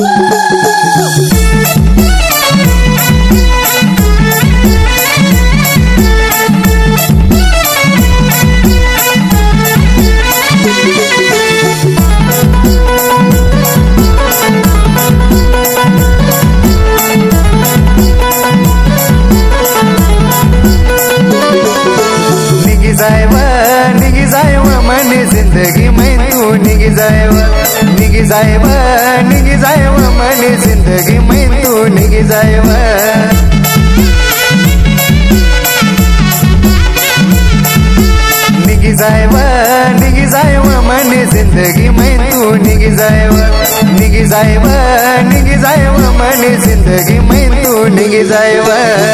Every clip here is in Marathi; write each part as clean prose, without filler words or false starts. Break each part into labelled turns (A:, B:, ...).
A: निघी जायव मनी जिंदगी में तू निघी जायव निघी जायव निघी जायव मनी जिंदगी में तू निघी जायव निघी जायव निघी जायव मनी जिंदगी में तू निघी जायव निघी जायव निघी जायव मनी जिंदगी में तू निघी जायव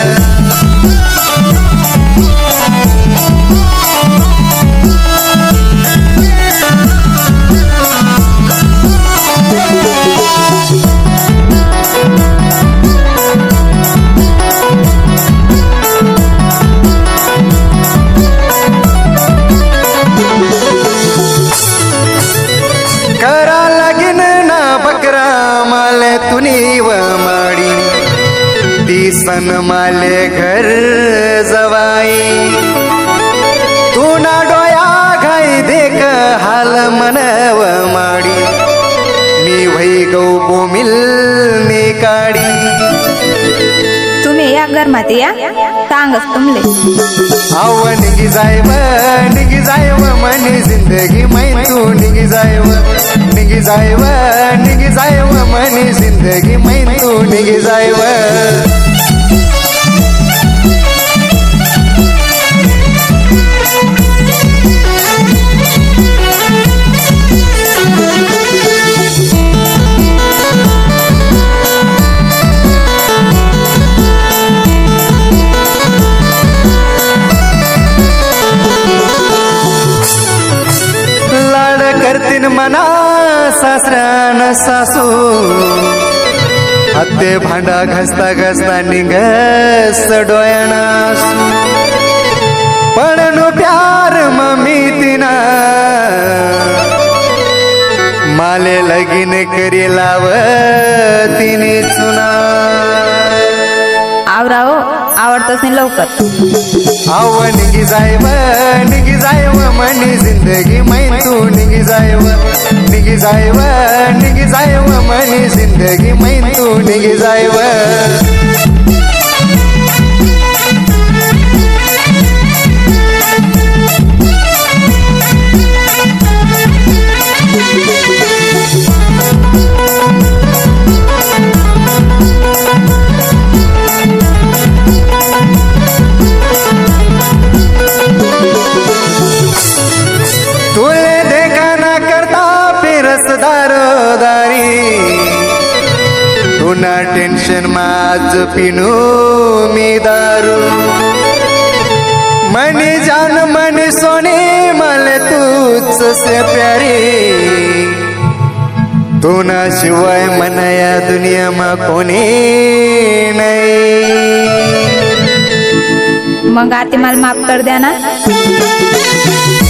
A: करा लगीन ना बकरा माले तुनी व माडी दिसन माले घर जवाई तू ना डोया घाई देख हाल मनव माडी मी वही गौ बोमिल मी काडी
B: तुम्ही या घरमात या सांगच तुमले
A: आव निघी जायव मनी जिंदगी में तू निघी जायव निघी जायव निघी जायव मनी जिंदगी में तू निघी जायव करतीन मना सासऱ्यान सासू हत्ते भांडा घसता घसता निघस डोळ्याना पण नो प्यार मम्मी तिना माले लगीन करी लाव तिने चुना
B: आवराव आवडतच नाही लवकर
A: आव निघी जायव मनी जिंदगी में तू निघी जायव निघी जायव निघी जायव मनी जिंदगी में तू निघी जायव तुले देखा ना करता दारोदारी तू ना टेंशन माज पिनू मी दारू मनी जान मनी सोनी मले तूच से प्यारी तू ना शिवाय मन या दुनिया मा कोणी नाही
B: मग आते मला माफ कर द्या ना